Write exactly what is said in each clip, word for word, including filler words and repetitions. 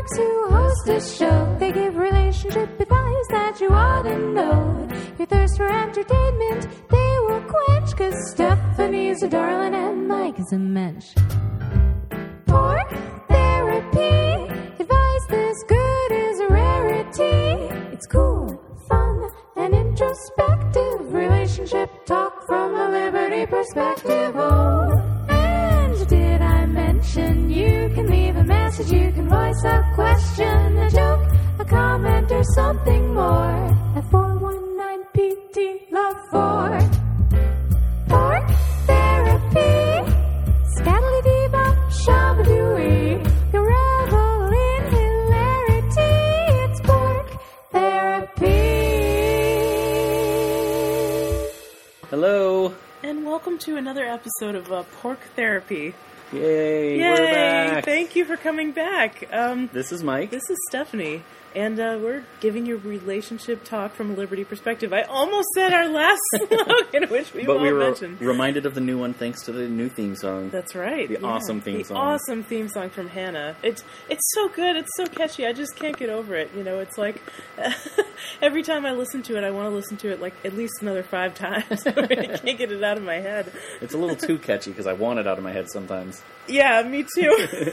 folks who host a show. They give relationship advice that you ought to know. Your thirst for entertainment, they will quench, 'cause Stephanie's a darling and Mike is a mensch. Pork therapy, advice this good is a rarity. It's cool, fun, and introspective. Relationship talk from a Liberty perspective. Oh, and did I mention you can leave a message, you can voice a question, a joke, a comment, or something more at four one nine P T Love four. Pork therapy, scattledy-bop, shabadooey, you revel in hilarity. It's pork therapy. Hello. And welcome to another episode of uh, Pork Therapy. Yay, Yay! we're back. Thank you for coming back. Um, This is Mike. this is Stephanie, and uh, we're giving you relationship talk from a Liberty perspective. I almost said our last slogan, which we but won't we were mention. reminded of the new one thanks to the new theme song. That's right. The awesome theme the song. awesome theme song from Hannah. It's it's so good. It's so catchy. I just can't get over it. You know, it's like every time I listen to it, I want to listen to it like at least another five times. I can't get it out of my head. It's a little too catchy because I want it out of my head sometimes. Yeah, me too.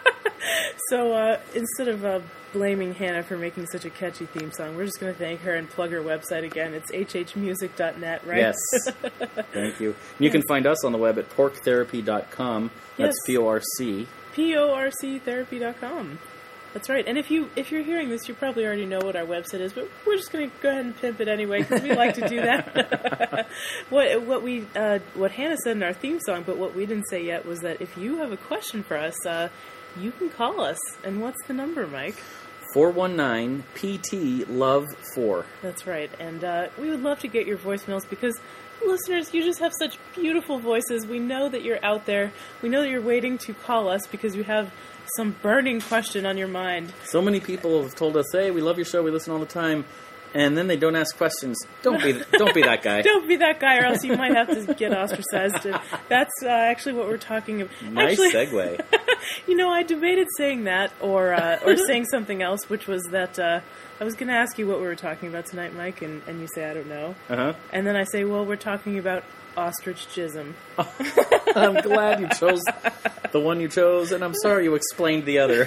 So uh, instead of uh, blaming Hannah for making such a catchy theme song, we're just going to thank her and plug her website again. It's h h music dot net, right? Yes. Thank you. You can find us on the web at pork therapy dot com. That's Yes. P O R C. P O R C therapy dot com. That's right. And if, you, if you're hearing this, you probably already know what our website is, but we're just going to go ahead and pimp it anyway, because we like to do that. what what we uh, what Hannah said in our theme song, but what we didn't say yet was that if you have a question for us, uh, you can call us. And what's the number, Mike? four one nine P T Love four. That's right. And uh, we would love to get your voicemails because, listeners, you just have such beautiful voices. We know that you're out there. We know that you're waiting to call us because you have some burning question on your mind. So many people have told us, hey, we love your show, we listen all the time, and then they don't ask questions. Don't be don't be that guy. Don't be that guy or else you might have to get ostracized. That's uh, actually what we're talking about. Nice actually, segue. You know, I debated saying that or uh, or saying something else, which was that uh, I was going to ask you what we were talking about tonight, Mike, and, and you say, I don't know. Uh-huh. And then I say, well, we're talking about ostrich jism. I'm glad you chose the one you chose, and I'm sorry you explained the other.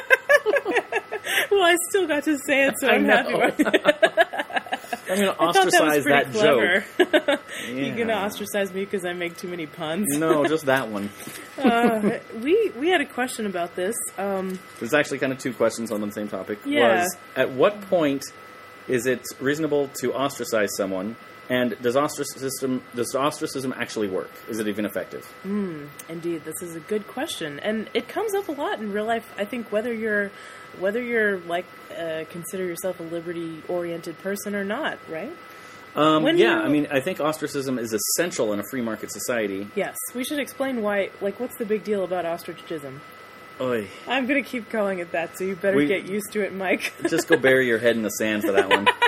Well, I still got to say it, so I I'm know. happy about it. I'm going to I thought that was ostracize pretty that, clever. joke. You're going to ostracize me because I make too many puns? No, just that one. uh, we we had a question about this. Um, There's actually kind of two questions on the same topic. Yeah. Was, at what point is it reasonable to ostracize someone, and does ostracism, does ostracism actually work? Is it even effective? mm, indeed, this is a good question. And it comes up a lot in real life. I think whether you're, whether you're like, uh, consider yourself a liberty-oriented person or not, right? Um, When yeah, you- I mean, I think ostracism is essential in a free market society. Yes. We should explain why, like, what's the big deal about ostrichism? Oy. I'm going to keep calling it that, so you better We- get used to it, Mike. Just go bury your head in the sand for that one.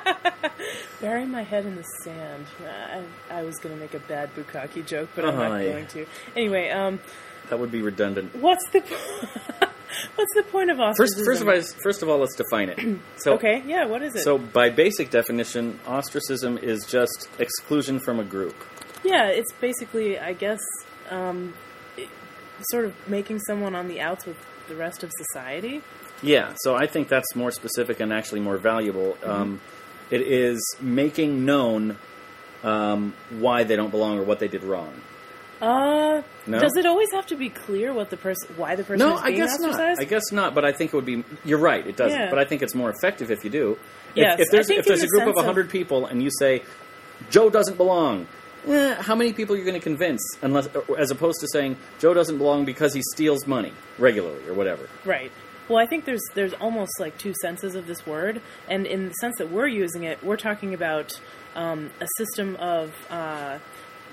Bury my head in the sand. I, I was going to make a bad bukkake joke, but I'm Oh, not yeah. going to. Anyway, um, That would be redundant. what's the what's the point of First, ostracism? first of all, first of all, let's define it. So, Okay, yeah, what is it? So, by basic definition, ostracism is just exclusion from a group. yeah, it's basically, I guess, um, it- sort of making someone on the outs with the rest of society. Yeah, so I think that's more specific and actually more valuable. Mm-hmm. Um, it is making known um, why they don't belong or what they did wrong. Uh, No? does it always have to be clear what the person, why the person No, is I being guess not. ostracized? I guess not, but I think it would be... You're right, it doesn't. Yeah. But I think it's more effective if you do. Yes, If, if there's, I think if there's in a the group of sense of- one hundred people and you say, Joe doesn't belong, eh, how many people are you going to convince? Unless, as opposed to saying, Joe doesn't belong because he steals money regularly or whatever. Right. Well, I think there's there's almost like two senses of this word, and in the sense that we're using it, we're talking about um, a system of uh,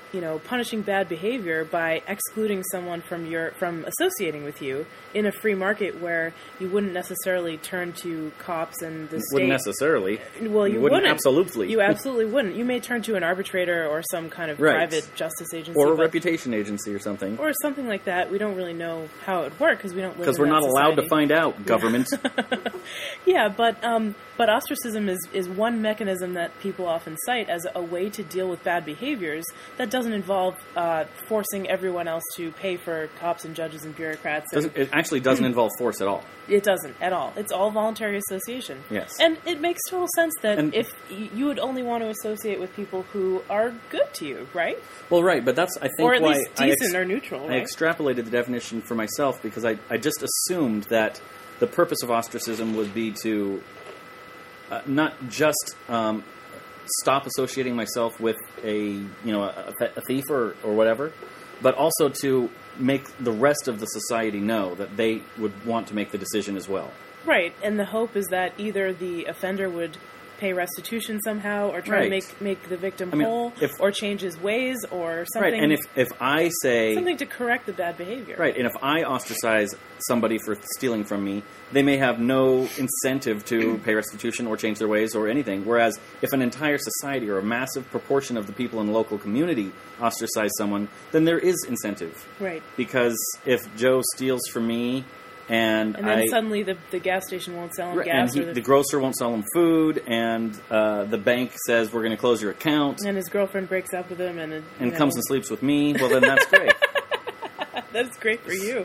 you know, punishing bad behavior by excluding someone from your from associating with you in a free market where you wouldn't necessarily turn to cops and the state. Wouldn't necessarily. Well, you, you wouldn't. wouldn't. Absolutely. You absolutely wouldn't. You may turn to an arbitrator or some kind of Right. private justice agency. Or a but- reputation agency or something. Or something like that. We don't really know how it would work because we don't live in Because we're that not allowed to society. find out, government. Yeah, but um, but ostracism is, is one mechanism that people often cite as a way to deal with bad behaviors that doesn't involve uh, forcing everyone else to pay for cops and judges and bureaucrats. And Doesn't, it actually doesn't involve force at all. it doesn't at all. It's all voluntary association. Yes. And it makes total sense that And- if y- you would only want to associate with people who are good to you, right? Well, right, but that's, I think, Or at why least I ex- decent or neutral, I right? extrapolated the definition for myself because I, I just assumed that the purpose of ostracism would be to uh, not just um, stop associating myself with a you know a, a thief or, or whatever, but also to make the rest of the society know that they would want to make the decision as well. Right, and the hope is that either the offender would pay restitution somehow, or try Right. to make make the victim I mean, whole, if- or change his ways, or something. Right, and if, if I say... something to correct the bad behavior. Right, and if I ostracize somebody for stealing from me, they may have no incentive to pay restitution or change their ways or anything. Whereas if an entire society or a massive proportion of the people in the local community ostracize someone, then there is incentive. Right. Because if Joe steals from me and, And then I... suddenly the the gas station won't sell him Right, gas, and he, or the, the, grocer won't sell him food, and uh, the bank says we're going to close your account, and his girlfriend breaks up with him, and it, and you comes know, and sleeps with me. Well, then that's great. that's great for you.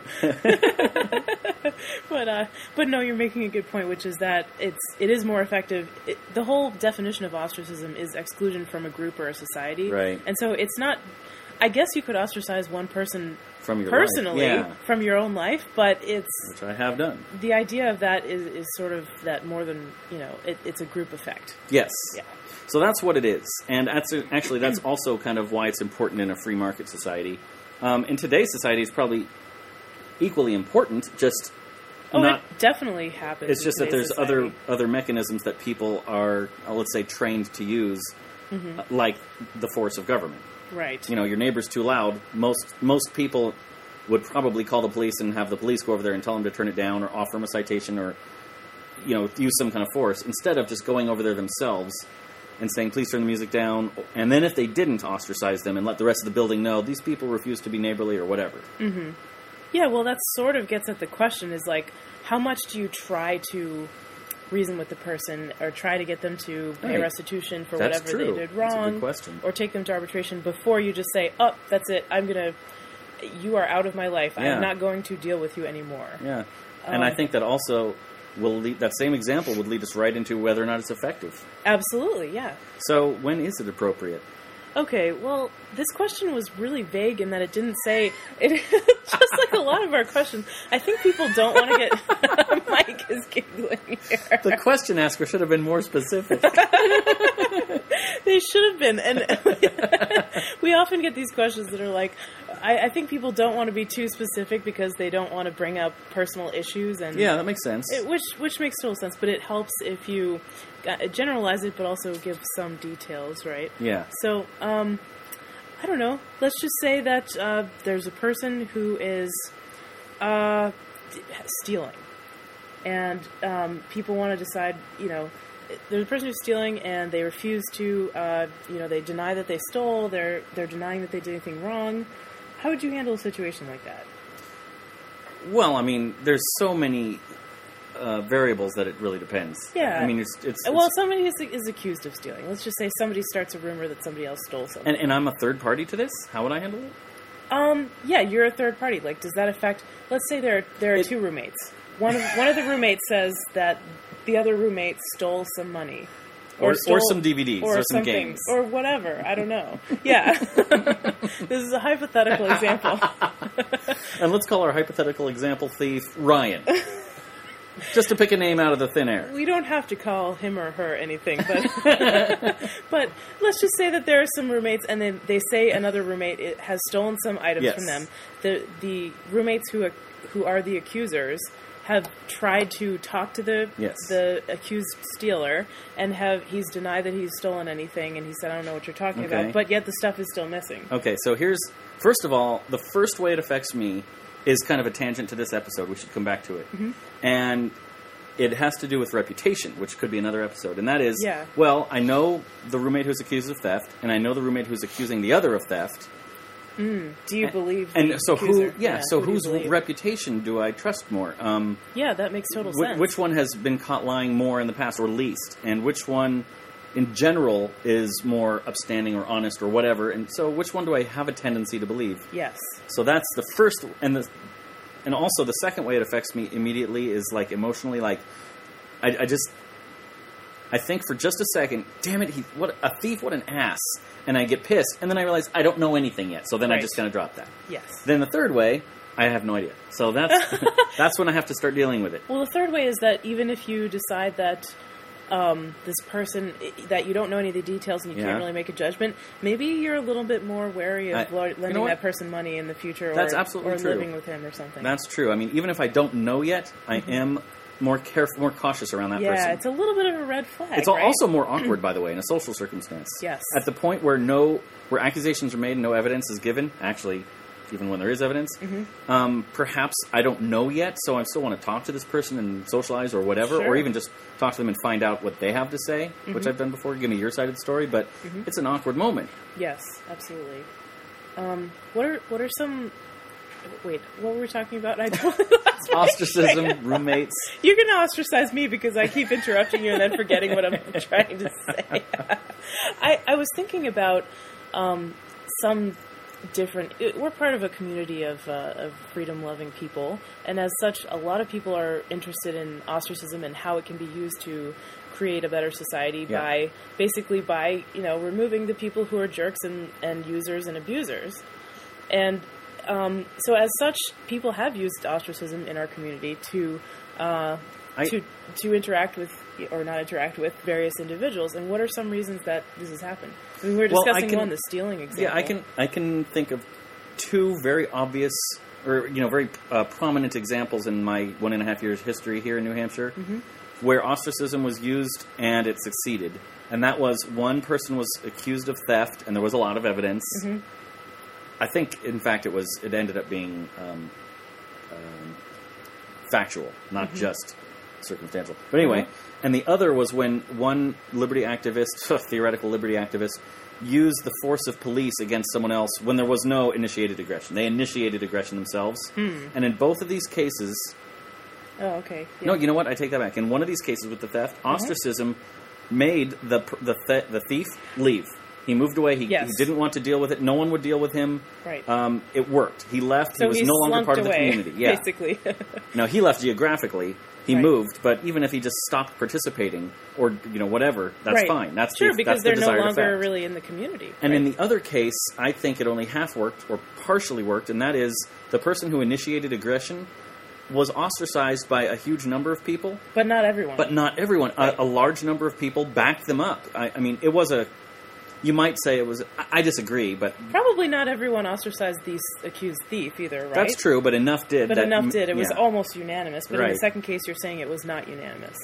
But uh, but no, you're making a good point, which is that it's it is more effective. It, the whole definition of ostracism is exclusion from a group or a society, Right. And so it's not. I guess you could ostracize one person From your life. personally Yeah. from your own life, but it's Which I have done. the idea of that is, is sort of that more than you know, it, it's a group effect. Yes. Yeah. So that's what it is. And that's actually, that's also kind of why it's important in a free market society. Um, in today's society, it's probably equally important, just Oh, not... it definitely happens. It's in just that today's there's other society. other mechanisms that people are, uh, let's say, trained to use, Mm-hmm. uh, like the force of government. Right. You know, your neighbor's too loud. Most most people would probably call the police and have the police go over there and tell them to turn it down or offer them a citation or, you know, use some kind of force instead of just going over there themselves and saying, please turn the music down. And then if they didn't ostracize them and let the rest of the building know, these people refuse to be neighborly or whatever. Mm-hmm. Yeah, well, that sort of gets at the question is like, how much do you try to reason with the person or try to get them to pay Right. restitution for That's whatever true. they did That's a wrong? good question. Or take them to arbitration before you just say, oh, that's it, I'm going to, you are out of my life. Yeah. I'm not going to deal with you anymore. Yeah. And I Um, think that also will lead, that same example would lead us right into whether or not it's effective. Absolutely, yeah. So when is it appropriate? Okay, well, this question was really vague in that it didn't say, it, just like a lot of our questions, I think people don't want to get, Mike is giggling here. The question asker should have been more specific. They should have been. And we often get these questions that are like, I, I think people don't want to be too specific because they don't want to bring up personal issues. And Yeah, that makes sense. it, which which makes total sense, but it helps if you uh, generalize it, but also give some details, right? Yeah. So, um, I don't know. Let's just say that uh, there's a person who is uh, d- stealing, and um, people want to decide, you know, there's a person who's stealing, and they refuse to, uh, you know, they deny that they stole. They're they're denying that they did anything wrong. How would you handle a situation like that? Well, I mean, there's so many uh, variables that it really depends. Yeah. I mean, it's... it's, Well, it's somebody is, is accused of stealing. Let's just say somebody starts a rumor that somebody else stole something. and, and I'm a third party to this? How would I handle it? Um, yeah, you're a third party. Like, does that affect? Let's say there there are It- two roommates. One of one of the roommates says that the other roommate stole some money, Or, stole- or some D V Ds, or, some something, games. or whatever. I don't know. Yeah, this is a hypothetical example. And let's call our hypothetical example thief Ryan. Just to pick a name out of the thin air. We don't have to call him or her anything, but but let's just say that there are some roommates, and then they say another roommate i- has stolen some items Yes. from them. The the roommates who who are the accusers, have tried to talk to the Yes. the accused stealer, and have he's denied that he's stolen anything, and he said, I don't know what you're talking Okay. about, but yet the stuff is still missing. Okay, so here's first of all, the first way it affects me is kind of a tangent to this episode. We should come back to it, Mm-hmm. and it has to do with reputation, which could be another episode. And that is, Yeah. well, I know the roommate who's accused of theft, and I know the roommate who's accusing the other of theft. Do you believe the And so accuser? who? Yeah. so who do you whose believe? reputation do I trust more? Um, Yeah, that makes total wh- sense. which one has been caught lying more in the past, or least, and which one, in general, is more upstanding or honest or whatever? And so, which one do I have a tendency to believe? Yes. So that's the first, and the, and also the second way it affects me immediately is like emotionally, like I, I just, I think for just a second, damn it, he, what a thief, what an ass, and I get pissed, and then I realize I don't know anything yet, so then I Right. just kind of drop that. Yes. Then the third way, I have no idea. So that's that's when I have to start dealing with it. Well, the third way is that even if you decide that um, this person, that you don't know any of the details and you Yeah. can't really make a judgment, maybe you're a little bit more wary of I- lo- you know lending what? that person money in the future, or, That's absolutely or true. living with him or something. That's true. I mean, even if I don't know yet, I am more careful, more cautious around that yeah, person. it's a little bit of a red flag. It's right? also more awkward, by the way, in a social circumstance. Yes. At the point where no, where accusations are made and no evidence is given, actually, even when there is evidence, Mm-hmm. um, perhaps I don't know yet, so I still want to talk to this person and socialize or whatever, Sure. or even just talk to them and find out what they have to say, which I've done before. Give me your side of the story, but it's an awkward moment. Yes, absolutely. Um, what are what are some? Wait, what were we talking about? I don't. That's my Ostracism, train. roommates. You're going to ostracize me because I keep interrupting you and then forgetting what I'm trying to say. I, I was thinking about um, some different. It, we're part of a community of, uh, of freedom-loving people, and as such, a lot of people are interested in ostracism and how it can be used to create a better society Yeah. by basically by you know removing the people who are jerks and, and users and abusers, and. Um, so, as such, people have used ostracism in our community to uh, I- to to interact with or not interact with various individuals. And what are some reasons that this has happened? I mean, we were Well, I discussing can- one, the stealing example. Yeah, I can I can think of two very obvious or you know very uh, prominent examples in my one and a half years history here in New Hampshire, Mm-hmm. where ostracism was used and it succeeded. And that was one person was accused of theft, and there was a lot of evidence. Mm-hmm. I think, in fact, it was it ended up being um, um, factual, not Mm-hmm. just circumstantial. But anyway, Uh-huh. and the other was when one liberty activist, theoretical liberty activist, used the force of police against someone else when there was no initiated aggression. They initiated aggression themselves. Hmm. And in both of these cases, Oh, okay. Yeah. no, you know what? I take that back. In one of these cases with the theft, Uh-huh. ostracism made the the th- the thief leave. He moved away. He, Yes. he didn't want to deal with it. No one would deal with him. Right. Um, it worked. He left. So he was he no longer slunked part of the away, community. Yeah. basically. Now he left geographically. He Right. moved, but even if he just stopped participating or you know whatever, that's Right. fine. That's sure the, because that's the they're no desired longer effect. really in the community. And right? in the other case, I think it only half worked or partially worked, and that is the person who initiated aggression was ostracized by a huge number of people, but not everyone. but not everyone. Right. A, a large number of people backed them up. I, I mean, it was a. You might say it was. I, I disagree, but probably not everyone ostracized the s- accused thief either, right? that's true. But enough did. But that, enough did. It was yeah. almost unanimous. But in Right. the second case, you're saying it was not unanimous.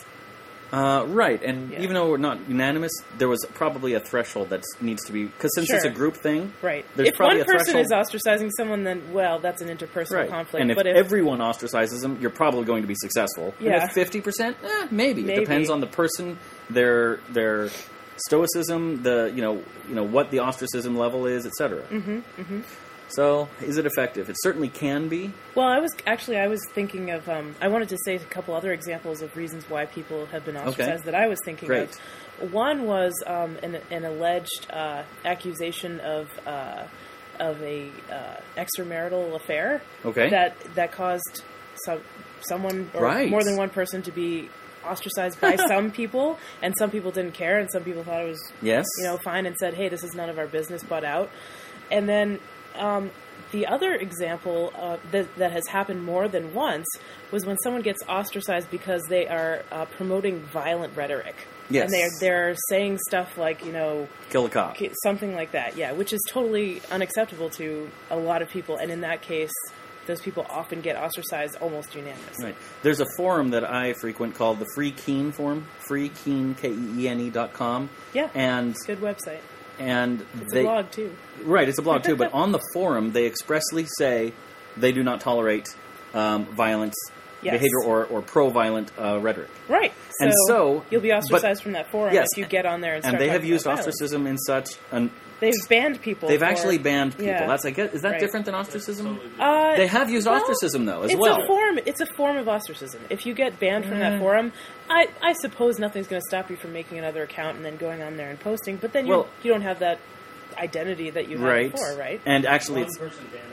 Uh, right, and Yeah. even though we're not unanimous, there was probably a threshold that needs to be because since it's a Sure. group thing, Right. There's if probably one a person threshold- is ostracizing someone, then, well, that's an interpersonal right? conflict. And if, but if everyone ostracizes them, you're probably going to be successful. Yeah. And if fifty percent, eh, maybe. Maybe. It depends on the person, their their stoicism, the you know you know what the ostracism level is, et cetera. Mm-hmm, mm-hmm. So, is it effective? It certainly can be. Well, I was actually I was thinking of um, I wanted to say a couple other examples of reasons why people have been ostracized that I was thinking Great. of. One was um, an, an alleged uh, accusation of uh, of a uh, extramarital affair. Okay. That that caused some someone or Right. more than one person to be ostracized by some people, and some people didn't care, and some people thought it was Yes. you know fine and said, "Hey, this is none of our business," butt out, and then. Um, the other example uh, that, that has happened more than once was when someone gets ostracized because they are uh, promoting violent rhetoric. Yes. And they're, they're saying stuff like, you know, Kill a cop. something like that, yeah, which is totally unacceptable to a lot of people. And in that case, those people often get ostracized almost unanimously. Right. There's a forum that I frequent called the Free Keene Forum, freekeen, K E E N E dot com. Yeah, and it's a good website. And it's they, a blog, too. Right, it's a blog, too. But on the forum, they expressly say they do not tolerate um, violence, yes. behavior, or, or pro-violent uh, rhetoric. Right. So and so you'll be ostracized but, from that forum yes, if you get on there and start And they have used violence. ostracism in such... An, They've banned people. They've for, actually banned people. Yeah. That's I guess is that right. different than ostracism? Uh, they have used well, ostracism though as it's well. A form, it's a form of ostracism. If you get banned from that forum, I, I suppose nothing's going to stop you from making another account and then going on there and posting. But then you well, you don't have that identity that you had right. before, right? And actually, One it's person banning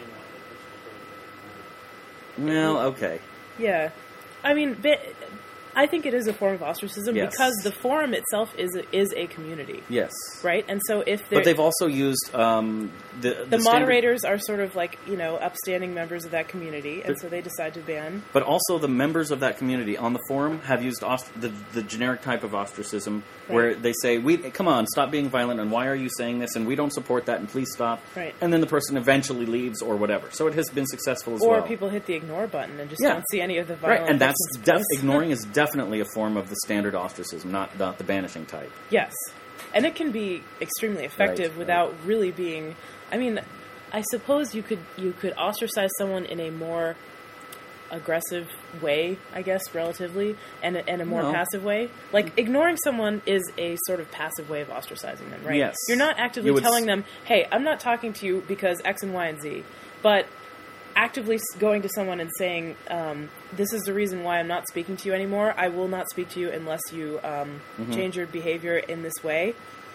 well, okay. Yeah, I mean, ba- I think it is a form of ostracism yes. because the forum itself is a, is a community. Yes. Right? And so if But they've also used um, the, the... The standard, moderators are sort of like, you know, upstanding members of that community, and but, so they decide to ban. But also the members of that community on the forum have used ost- the, the generic type of ostracism right. where they say, "We come on, stop being violent, and why are you saying this, and we don't support that, and please stop." Right. And then the person eventually leaves or whatever. So it has been successful as or well. Or people hit the ignore button and just yeah. don't see any of the violence. Right, and that's def- ignoring is definitely a form of the standard ostracism, not, not the banishing type. Yes. And it can be extremely effective right, without right. really being... I mean, I suppose you could you could ostracize someone in a more aggressive way, I guess, relatively, and a, and a more no. passive way. Like, ignoring someone is a sort of passive way of ostracizing them, right? Yes. You're not actively would... telling them, hey, I'm not talking to you because X and Y and Z, but actively going to someone and saying, um, this is the reason why I'm not speaking to you anymore. I will not speak to you unless you um, mm-hmm. change your behavior in this way.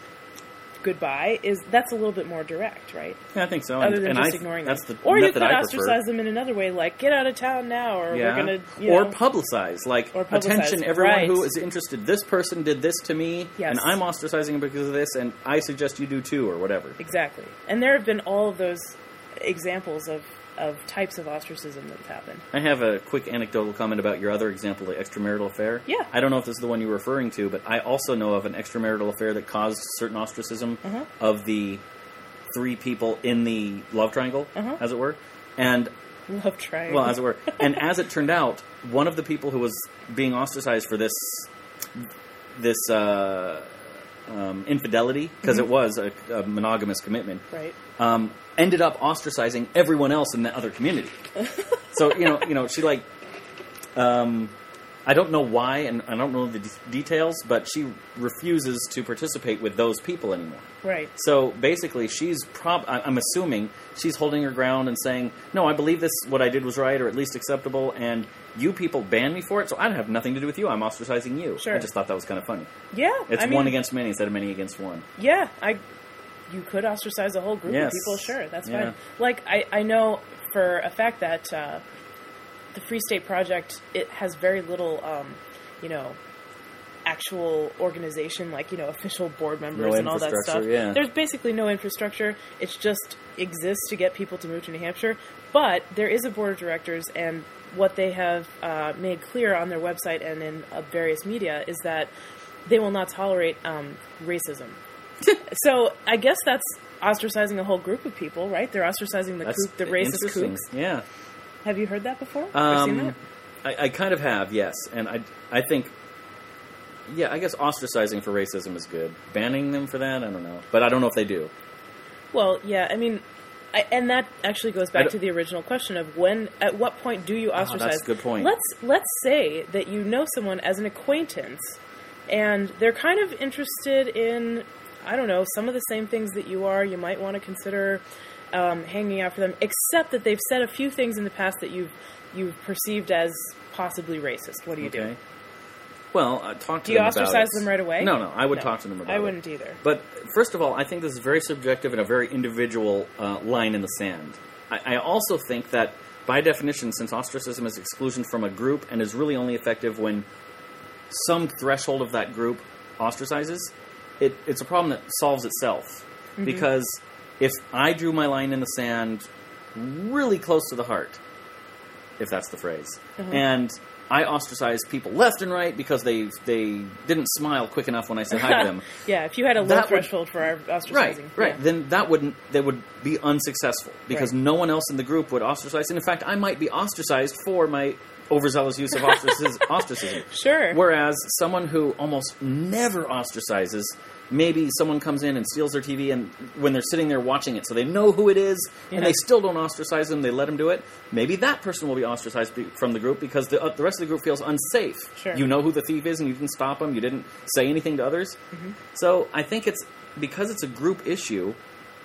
Goodbye. Is that's a little bit more direct, right? Yeah, I think so. Other and, than and just I, ignoring that's them. the Or you method could I ostracize prefer. them in another way, like, get out of town now, or yeah. we're going to, you Or know. publicize, like, Or publicize, attention, everyone right. who is interested. This person did this to me, Yes. and I'm ostracizing because of this, and I suggest you do too, or whatever. Exactly. And there have been all of those examples of, of types of ostracism that have happened. I have a quick anecdotal comment about your other example, the extramarital affair. Yeah. I don't know if this is the one you're referring to, but I also know of an extramarital affair that caused certain ostracism Uh-huh. of the three people in the love triangle, Uh-huh. as it were. And, Love triangle. well, as it were. And as it turned out, one of the people who was being ostracized for this this uh, um, infidelity, because Mm-hmm. it was a, a monogamous commitment, Right. um, ended up ostracizing everyone else in the other community. So, you know, you know, she like, um, I don't know why, and I don't know the de- details, but she refuses to participate with those people anymore. Right. So basically, she's prob- I- I'm assuming she's holding her ground and saying, no, I believe this, what I did was right, or at least acceptable, and you people banned me for it, so I don't have nothing to do with you. I'm ostracizing you. Sure. I just thought that was kind of funny. Yeah. It's I mean, one against many instead of many against one. Yeah, I. You could ostracize a whole group Yes. of people. Sure, that's Yeah. fine. Like I, I know for a fact that uh, the Free State Project, it has very little, um, you know, actual organization, like, you know, official board members No and all that stuff. infrastructure, yeah. There's basically no infrastructure. It's just exists to get people to move to New Hampshire. But there is a board of directors, and what they have uh, made clear on their website and in uh, various media is that they will not tolerate um, racism. So I guess that's ostracizing a whole group of people, right? They're ostracizing the That's kook, the racist interesting. kooks. Yeah. Have you heard that before? Have you seen Um, that? I, I kind of have, yes. And I, I think, yeah, I guess ostracizing for racism is good. Banning them for that, I don't know. But I don't know if they do. Well, yeah, I mean, I, and that actually goes I back don't- to the original question of when, at what point do you ostracize? Oh, that's a good point. Let's let's say that you know someone as an acquaintance, and they're kind of interested in, I don't know, some of the same things that you are. You might want to consider um, hanging out for them, except that they've said a few things in the past that you've you've perceived as possibly racist. What do you Okay. do? Well, uh, talk to Do you them about ostracize it. them right away? No, no, I would No, talk to them about it. I wouldn't either. But first of all, I think this is very subjective and a very individual uh, line in the sand. I, I also think that, by definition, since ostracism is exclusion from a group and is really only effective when some threshold of that group ostracizes, it, it's a problem that solves itself. Mm-hmm. Because if I drew my line in the sand really close to the heart, if that's the phrase. Uh-huh. And I ostracize people left and right because they they didn't smile quick enough when I said hi to them. Yeah, if you had a low That would- threshold for our ostracizing. Right, right. Yeah. Then that wouldn't they would be unsuccessful because Right. no one else in the group would ostracize. And in fact, I might be ostracized for my overzealous use of ostracism. ostracism. Sure. Whereas someone who almost never ostracizes, maybe someone comes in and steals their T V, and when they're sitting there watching it, so they know who it is, and Yeah. they still don't ostracize them, they let them do it, maybe that person will be ostracized be- from the group because the, uh, the rest of the group feels unsafe. Sure. You know who the thief is, and you didn't stop him, you didn't say anything to others. Mm-hmm. So I think it's, because it's a group issue,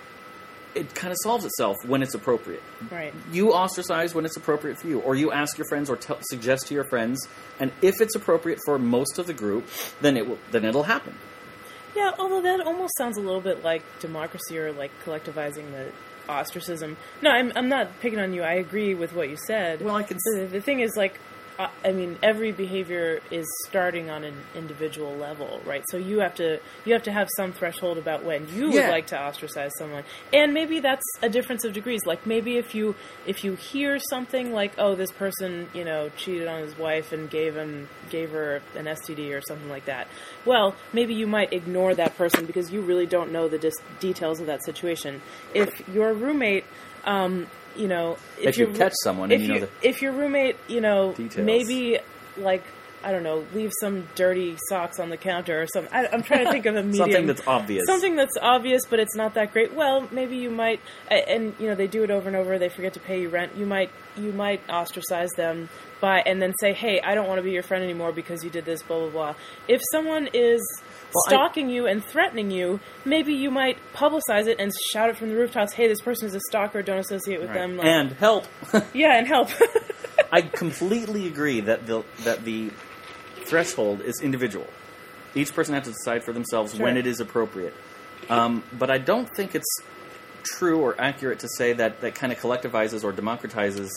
it kind of solves itself when it's appropriate. Right. You ostracize when it's appropriate for you, or you ask your friends or tell suggest to your friends, and if it's appropriate for most of the group, then it will, then it'll happen. Yeah, although that almost sounds a little bit like democracy or like collectivizing the ostracism. No, I'm I'm not picking on you. I agree with what you said. Well, I can The, the thing is, like, uh, I mean, every behavior is starting on an individual level, right? So you have to you have to have some threshold about when you would Yeah. like to ostracize someone, and maybe that's a difference of degrees. Like maybe if you if you hear something like, oh, this person, you know, cheated on his wife and gave him gave her an S T D or something like that. Well, maybe you might ignore that person because you really don't know the dis- details of that situation. If your roommate, um, you know, if, If you your- catch someone if and you know you- the- if your roommate, you know, Details. maybe like I don't know, leave some dirty socks on the counter or something. I, I'm trying to think of a medium. Something that's obvious. Something that's obvious, but it's not that great. Well, maybe you might, a- and you know, they do it over and over. They forget to pay you rent. You might, you might ostracize them by, and then say, "Hey, I don't want to be your friend anymore because you did this." Blah blah blah. If someone is Well, I- stalking you and threatening you, maybe you might publicize it and shout it from the rooftops. Hey, this person is a stalker. Don't associate with Right. them. Like, And help. yeah, and help. I completely agree that the that the threshold is individual. Each person has to decide for themselves Sure. when it is appropriate. Um, but I don't think it's true or accurate to say that that kind of collectivizes or democratizes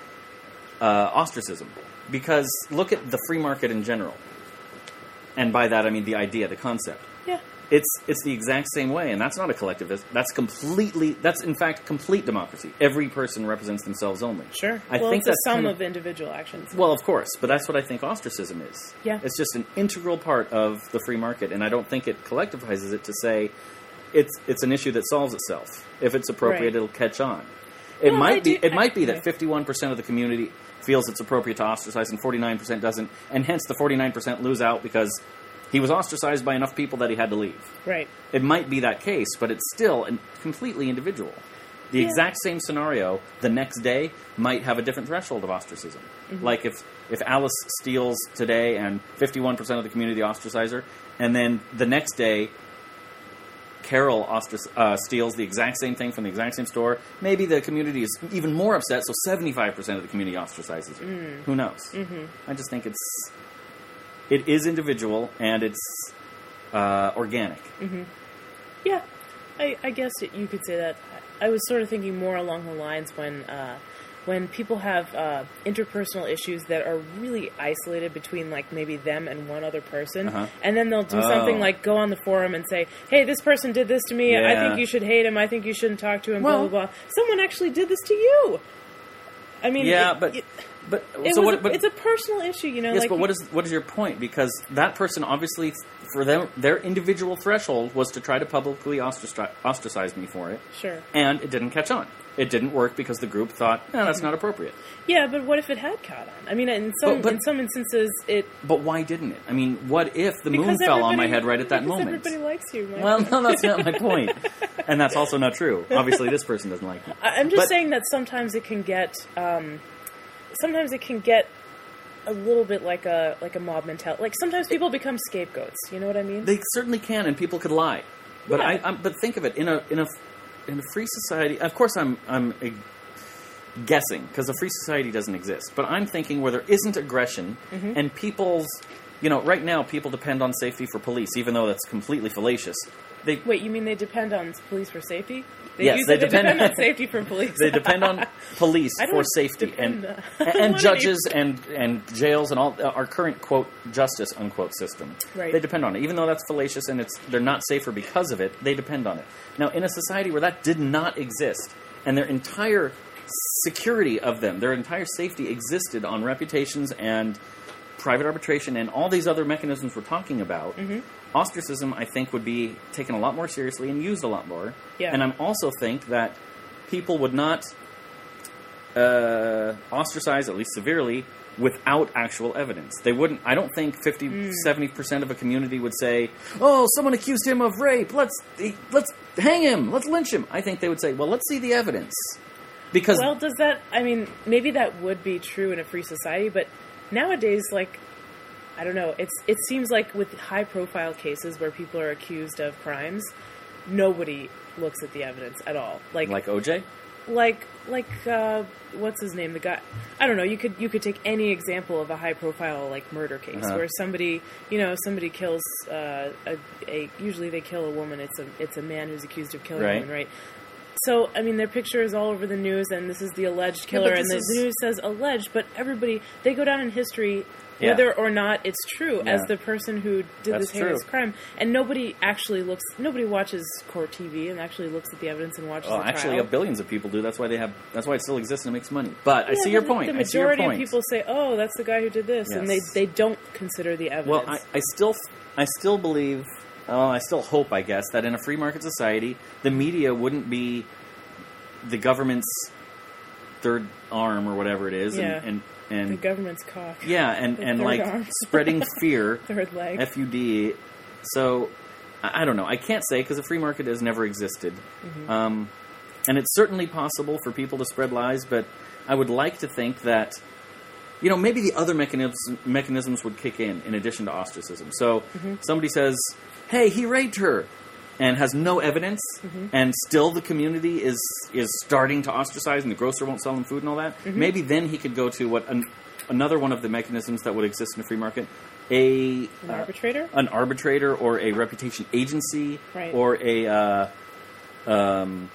uh, ostracism. Because look at the free market in general. And by that I mean the idea, the concept. yeah. It's it's the exact same way, and that's not a collectivist. That's completely. That's in fact complete democracy. Every person represents themselves only. Sure. I well, think it's a that's sum kind of individual actions. Well, of course, but that's what I think ostracism is. Yeah. It's just an integral part of the free market, and I don't think it collectivizes it to say it's it's an issue that solves itself. If it's appropriate, Right. it'll catch on. It Well, I might be. do- It might be okay. that fifty-one percent of the community feels it's appropriate to ostracize, and forty-nine percent doesn't, and hence the forty-nine percent lose out because he was ostracized by enough people that he had to leave. Right. It might be that case, but it's still an, completely individual. The Yeah. exact same scenario the next day might have a different threshold of ostracism. Mm-hmm. Like if, if Alice steals today and fifty-one percent of the community ostracize her, and then the next day Carol ostrac- uh, steals the exact same thing from the exact same store, maybe the community is even more upset, so seventy-five percent of the community ostracizes her. Mm. Who knows? Mm-hmm. I just think it's it is individual and it's uh, organic. Yeah, I, I guess it, you could say that. I was sort of thinking more along the lines when uh, when people have uh, interpersonal issues that are really isolated between, like, maybe them and one other person, Uh-huh. and then they'll do Oh. something like go on the forum and say, hey, this person did this to me, I Yeah. think you should hate him, I think you shouldn't talk to him, Well- blah, blah, blah. Someone actually did this to you! I mean, Yeah, it, but it, but it so was what? a, but, it's a personal issue, you know? yes, like, but what is what is your point? Because that person obviously, for them, their individual threshold was to try to publicly ostraci- ostracize me for it, Sure. and it didn't catch on. It didn't work because the group thought, no, that's not appropriate. Yeah, but what if it had caught on? I mean, in some But- but- in some instances, it... But why didn't it? I mean, what if the moon because fell on my everybody- head right at that because moment? everybody likes you, Mike. Well, no, that's not my point, and that's also not true. Obviously, this person doesn't like me. I- I'm just But- saying that sometimes it can get, um, sometimes it can get a little bit like a like a mob mentality. Like sometimes people become scapegoats. You know what I mean? They certainly can, and people could lie. But Yeah. I, I'm, but think of it in a in a in a free society. Of course, I'm I'm uh, guessing because a free society doesn't exist. But I'm thinking where there isn't aggression Mm-hmm. and people's, you know, right now people depend on safety for police, even though that's completely fallacious. They Wait, you mean they depend on police for safety? They Yes, use they it- depend depend on- on safety for police. they depend on police I don't for safety depend, and uh, I don't and want judges and and jails and all our current quote justice unquote system. Right. They depend on it, even though that's fallacious and it's they're not safer because of it. They depend on it. Now, in a society where that did not exist and their entire security of them. Their entire safety existed on reputations and private arbitration and all these other mechanisms we're talking about. Mm-hmm. Ostracism, I think, would be taken a lot more seriously and used a lot more. Yeah. And I also think that people would not uh, ostracize, at least severely, without actual evidence. They wouldn't. I don't think fifty, Mm. seventy percent of a community would say, "Oh, someone accused him of rape. Let's let's hang him. Let's lynch him." I think they would say, "Well, let's see the evidence." Because Well, does that, I mean, maybe that would be true in a free society, but nowadays, like, I don't know, it's it seems like with high-profile cases where people are accused of crimes, nobody looks at the evidence at all. Like, like O J, like, like, uh, what's his name? The guy, I don't know, you could you could take any example of a high-profile, like, murder case, Uh-huh. where somebody, you know, somebody kills, uh, a, a, usually they kill a woman, it's a, it's a man who's accused of killing Right. a woman, right? So, I mean, their picture is all over the news, and this is the alleged killer, but and the this is- news says alleged, but everybody, they go down in history, Yeah. whether or not it's true, as Yeah. the person who did That's this heinous true. crime. And nobody actually looks, nobody watches court T V and actually looks at the evidence and watches well, the actually, trial. uh, billions of people do. That's why they have. That's why it still exists and it makes money. But I Yeah, see your but point. The I see your majority point. of people say, "Oh, that's the guy who did this," and they Yes. they don't consider the evidence. Well, I, I still, I still believe, well, I still hope, I guess, that in a free market society, the media wouldn't be the government's third arm or whatever it is, Yeah. and and, the and government's cock, yeah, and the and third like arm. spreading fear, third leg. F U D. So I, I don't know. I can't say because a free market has never existed, Mm-hmm. um, and it's certainly possible for people to spread lies. But I would like to think that. You know, maybe the other mechanisms mechanisms would kick in in addition to ostracism. So Mm-hmm. somebody says, "Hey, he raped her," and has no evidence, Mm-hmm. and still the community is is starting to ostracize, and the grocer won't sell them food and all that. Mm-hmm. Maybe then he could go to what an, another one of the mechanisms that would exist in a free market: a An uh, arbitrator? an arbitrator, or a reputation agency, Right. or a uh, um,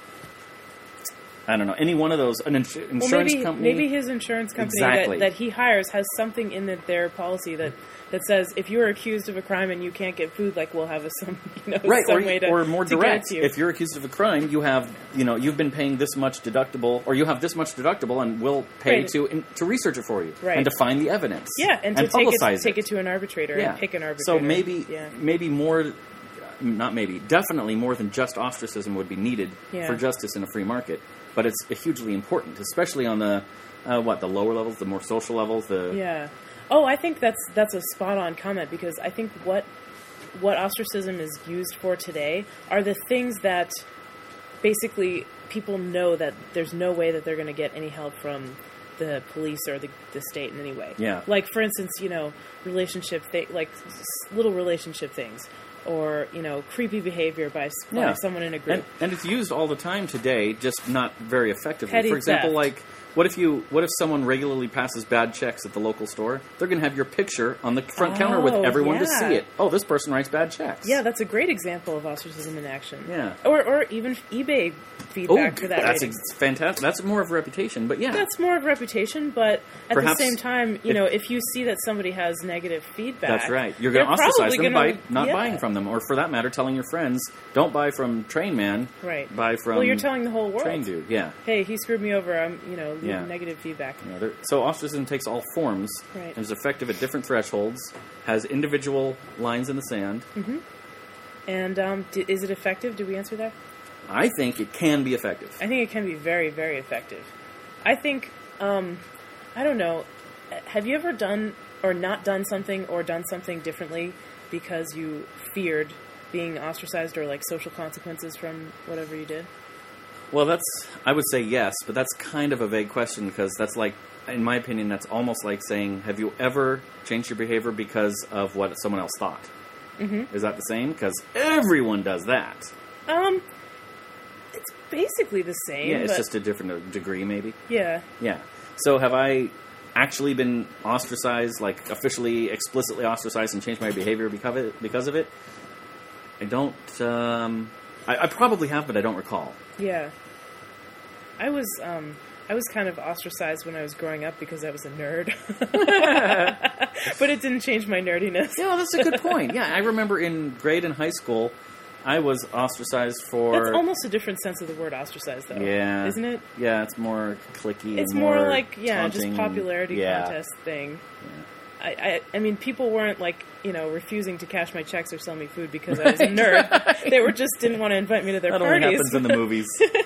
I don't know, any one of those, an ins- insurance Well, maybe, company. maybe his insurance company Exactly. that, that he hires has something in the, their policy that, that says if you are accused of a crime and you can't get food, like we'll have a, some you know Right, some or, way to or more to get direct. to you. If you're accused of a crime, you have, you know, you've been paying this much deductible, or you have this much deductible, and we'll pay Right. to in, to research it for you Right. and to find the evidence. yeah, and to take publicize it, take it to an arbitrator Yeah. and pick an arbitrator. So maybe, yeah. maybe more, not maybe, definitely more than just ostracism would be needed Yeah. for justice in a free market. But it's hugely important, especially on the uh, what the lower levels, the more social levels. The Yeah. Oh, I think that's that's a spot on comment because I think what what ostracism is used for today are the things that basically people know that there's no way that they're going to get any help from the police or the, the state in any way. Yeah. Like for instance, you know, relationship thi- like s- little relationship things. Or, you know, creepy behavior by, s- by Yeah. someone in a group. And, and it's used all the time today, just not very effectively. Petty For example, theft. like what if you what if someone regularly passes bad checks at the local store? They're going to have your picture on the front counter with Oh, everyone to yeah. see it. Oh, this person writes bad checks. Yeah, that's a great example of ostracism in action. Yeah. Or or even eBay Oh, feedback for that that's rating. ex- fantastic. That's more of a reputation, but yeah. That's more of reputation, but at Perhaps the same time, you if- know, if you see that somebody has negative feedback, That's right. You're going to they're ostracize probably them by gonna- not yeah. buying from them, or for that matter, telling your friends, "Don't buy from Train Man. Right. Buy from." Well, you're telling the whole world. Train Dude. Yeah. Hey, he screwed me over. I'm, you know, leaving Yeah. negative feedback. Yeah, there- so ostracism takes all forms Right. and is effective at different thresholds, has individual lines in the sand. And um, d- is it effective? Did we answer that? I think it can be effective. I think it can be very, very effective. I think, um, I don't know, have you ever done or not done something or done something differently because you feared being ostracized or like social consequences from whatever you did? Well, that's, I would say yes, but that's kind of a vague question because that's like, in my opinion, that's almost like saying, have you ever changed your behavior because of what someone else thought? Mm-hmm. Is that the same? Because everyone does that. Um, it's basically the same. Yeah, it's but, just a different degree, maybe. yeah. Yeah. So have I actually been ostracized, like officially, explicitly ostracized and changed my behavior because of it? Because of it? I don't, um, I, I probably have, but I don't recall. Yeah. I was, um, I was kind of ostracized when I was growing up because I was a nerd. But it didn't change my nerdiness. Yeah, that's a good point. Yeah, I remember in grade and high school, I was ostracized for... That's almost a different sense of the word ostracized, though. Yeah. Isn't it? Yeah, it's more cliquey. It's and more, more like, yeah, taunting. just popularity Yeah. contest thing. Yeah. I, I I mean, people weren't, like, you know, refusing to cash my checks or sell me food because I was a nerd. They were just didn't want to invite me to their That parties. only happens in the movies.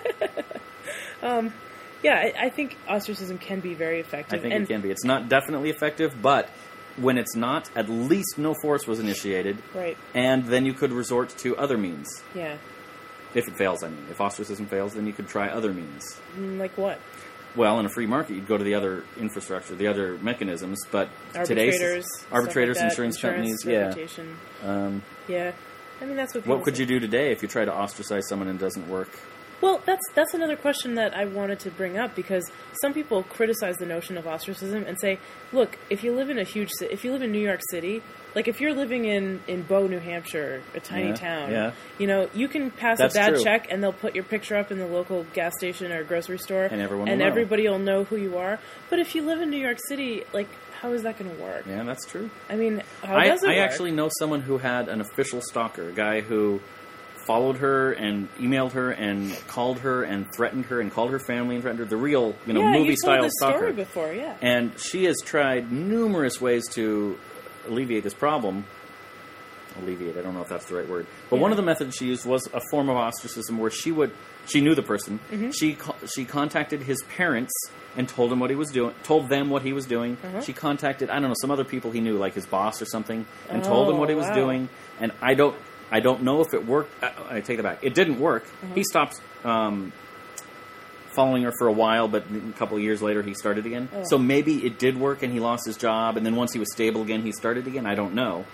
Yeah, I, I think ostracism can be very effective. I think and it can be. It's not definitely effective, but when it's not, at least no force was initiated. Right. And then you could resort to other means. Yeah. If it fails, I mean. If ostracism fails, then you could try other means. Mm, Like what? Well, in a free market, you'd go to the other infrastructure, the other mechanisms, but Arbitrators. today's stuff arbitrators, like that, insurance, companies, yeah. reputation. Um, Yeah. I mean, that's what people what could say. you do today if you try to ostracize someone and it doesn't work? Well, that's that's another question that I wanted to bring up because some people criticize the notion of ostracism and say, look, if you live in a huge city, if you live in New York City, like if you're living in, in Bow, New Hampshire, a tiny Yeah, town, yeah. you know, you can pass That's a bad true. check and they'll put your picture up in the local gas station or grocery store And everyone will and know. everybody will know who you are. But if you live in New York City, like, how is that going to work? Yeah, that's true. I mean, how I, does it I work? actually know someone who had an official stalker, a guy who followed her and emailed her and called her and threatened her and called her family and threatened her. The real, you know, yeah, movie you style told this stalker. story before, yeah. And she has tried numerous ways to alleviate this problem. Alleviate, I don't know if that's the right word. But Yeah. one of the methods she used was a form of ostracism where she would, she knew the person. Mm-hmm. She co- she contacted his parents and told him what he was doing, told them what he was doing. Uh-huh. She contacted, I don't know, some other people he knew, like his boss or something, and told him Oh, what he was wow. doing. And I don't, I don't know if it worked. I, I take that back. It didn't work. Uh-huh. He stopped um, following her for a while, but a couple of years later he started again. Oh. So maybe it did work and he lost his job, and then once he was stable again, he started again. I don't know.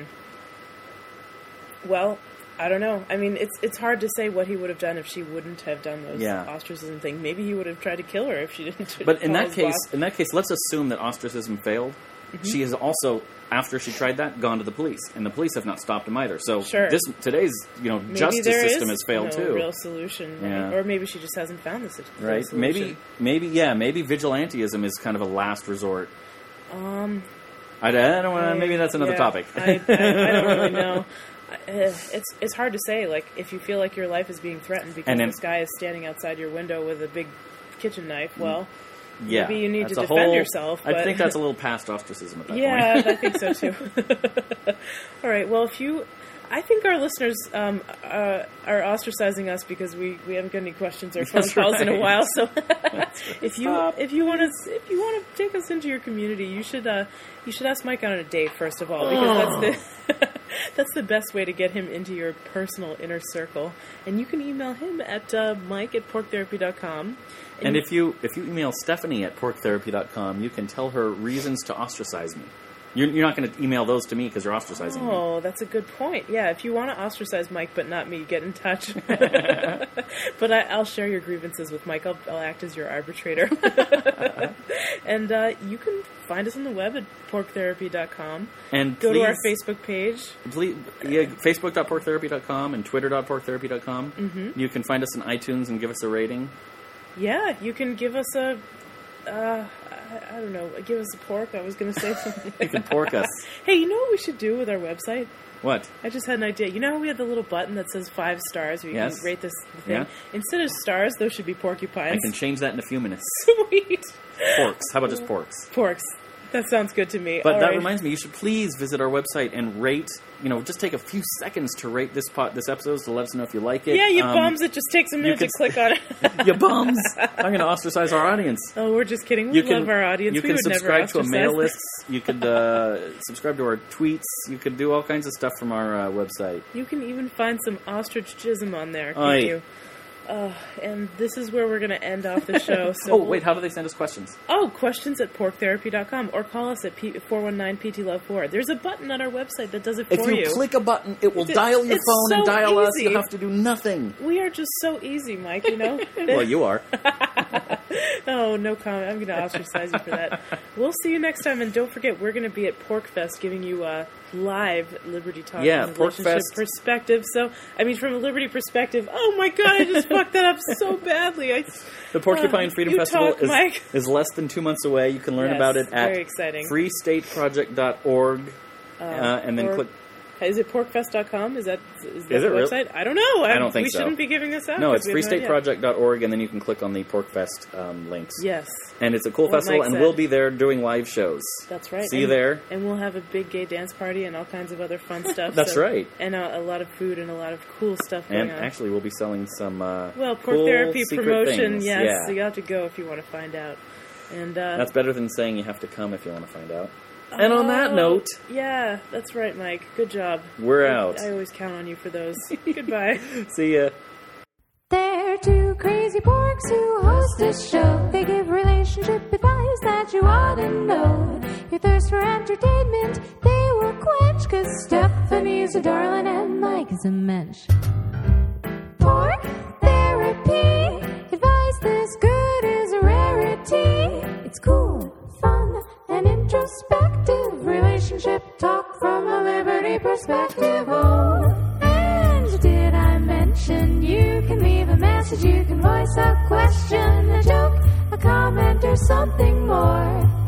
Well, I don't know. I mean, it's it's hard to say what he would have done if she wouldn't have done those Yeah. ostracism thing. Maybe he would have tried to kill her if she didn't. But in call that his case, boss. in that case, let's assume that ostracism failed. Mm-hmm. She has also, after she tried that, gone to the police, and the police have not stopped him either. So Sure. this today's you know maybe justice there system is has failed no too. real solution, right? Yeah. Or maybe she just hasn't found the sit- real Right? solution. Maybe, maybe, yeah, maybe vigilantism is kind of a last resort. Um, I, I don't want. Maybe that's another yeah, topic. I, I, I don't really know. Uh, It's it's hard to say. Like, if you feel like your life is being threatened because And then- this guy is standing outside your window with a big kitchen knife, well, yeah, maybe you need that's to a defend whole- yourself, I but- think that's a little past ostracism at that yeah, point. I think so too. All right. Well, if you, I think our listeners um, uh, are ostracizing us because we, we haven't got any questions or phone That's calls in a right. while. So, if you Stop. if you want to if you want to take us into your community, you should uh, you should ask Mike on a date first of all, because that's the that's the best way to get him into your personal inner circle. And you can email him at uh, Mike at pork therapy dot com. And if you if you email Stephanie at pork therapy dot com, you can tell her reasons to ostracize me. You're, you're not going to email those to me because you're ostracizing me. Oh, that's a good point. Yeah, if you want to ostracize Mike but not me, get in touch. But I, I'll share your grievances with Mike. I'll, I'll act as your arbitrator. And uh, you can find us on the web at pork therapy dot com. And Go to our please- Facebook page. Please, yeah, facebook dot pork therapy dot com and twitter dot pork therapy dot com. Mm-hmm. You can find us on iTunes and give us a rating. Yeah, you can give us a... Uh, I, I don't know. Give us a pork. I was going to say something. You can pork us. Hey, you know what we should do with our website? What? I just had an idea. You know how we have the little button that says five stars where you Yes. can rate this thing? Yeah. Instead of stars, those should be I porcupines. can change that in a few minutes. Sweet. Porks. How about just porks? Porks. That sounds good to me. But All that right. reminds me, you should please visit our website and rate. You know, just take a few seconds to rate this pot, this episode, to let us know if you like it. Yeah, you Um, bums. It just takes a minute to can- click on it. You bums! I'm going to ostracize our audience. Oh, we're just kidding. We You can love our audience. You we can would subscribe never to a mail ostracize list. You could uh, subscribe to our tweets. You could do all kinds of stuff from our uh, website. You can even find some ostrich jism on there, can't Aye. you? Uh, and this is where we're going to end off the show. So Oh, we'll- wait, how do they send us questions? Oh, questions at pork therapy dot com or call us at four one nine P T Love four. There's a button on our website that does it If for you, click a button, it will It's- dial your it's phone and so dial us. easy. You have to do nothing. We are just so easy, Mike, you know? Well, you are. Oh, no comment. I'm going to ostracize you for that. We'll see you next time, and don't forget, we're going to be at PorkFest giving you a live Liberty Talk Yeah, from a relationship PorkFest. perspective. So, I mean, from a Liberty perspective, oh my god, I just fucked that up so badly. I, The Porcupine Uh, Freedom you Festival talk, is, Mike. is less than two months away. You can learn Yes, about it at very exciting. free state project dot org, uh, and then or- click Is it porkfest dot com? Is that is that Is the it really? website? I don't know. I don't think we so. We shouldn't be giving this out. No, 'cause it's we free have no state idea. project dot org, and then you can click on the PorkFest um, links. Yes. And it's a cool What festival, Mike and said. we'll be there doing live shows. That's right. See you and, there. And we'll have a big gay dance party and all kinds of other fun stuff. That's so- right. And a, a lot of food and a lot of cool stuff going And on. actually, we'll be selling some uh, well, pork cool therapy secret promotion, things. yes. Yeah. So you have to go if you want to find out. And uh, That's better than saying you have to come if you want to find out. And on that oh, note, yeah, that's right, Mike. Good job. we're I, out. I always count on you for those. Goodbye. See ya. They're two crazy porks who host a show. They give relationship advice that you ought to know. Your thirst for entertainment, they will quench. Cause Stephanie's a darling and Mike is a mensch. Pork therapy, advice this good is a rarity. It's cool, fun, and introspective. Relationship talk from a liberty perspective. Oh, and did I mention you can leave a message, you can voice a question, a joke, a comment, or something more.